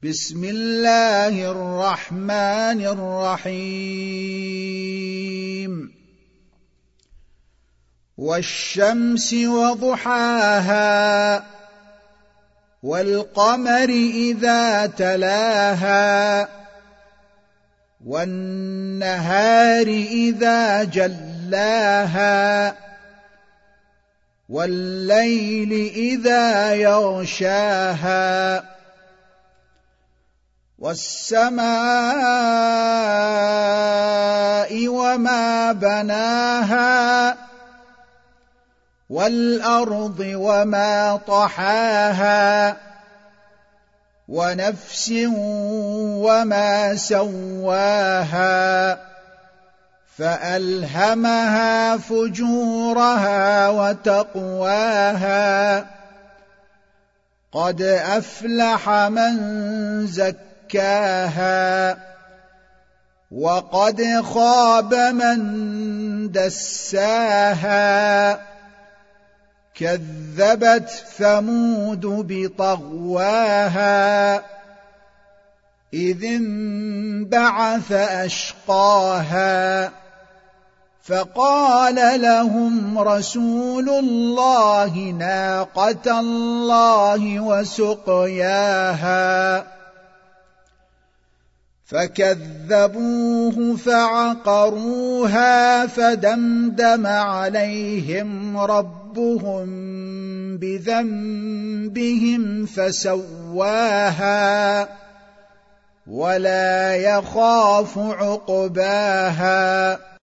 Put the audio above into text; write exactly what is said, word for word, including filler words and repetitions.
بسم الله الرحمن الرحيم والشمس وضحاها والقمر إذا تلاها والنهار إذا جلاها والليل إذا يغشاها والسماء وما بناها والأرض وما طحاها ونفس وما سواها فألهمها فجورها وتقواها قد أفلح من زكاها وقد خاب من دساها كذبت ثمود بطغواها إذ انبعث أشقاها فقال لهم رسول الله ناقة الله وسقياها فكذبوه فعقروها فدمدم عليهم ربهم بذنبهم فسواها ولا يخاف عقباها